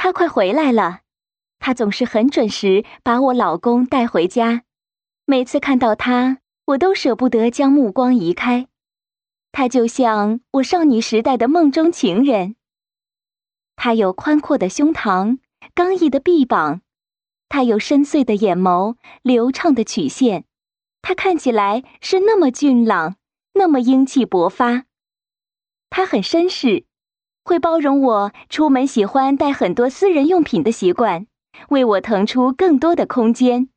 他快回来了。他总是很准时把我老公带回家，每次看到他，我都舍不得将目光移开。他就像我少女时代的梦中情人。他有宽阔的胸膛，刚毅的臂膀，他有深邃的眼眸，流畅的曲线。他看起来是那么俊朗，那么英气勃发。他很绅士，会包容我出门喜欢带很多私人用品的习惯，为我腾出更多的空间。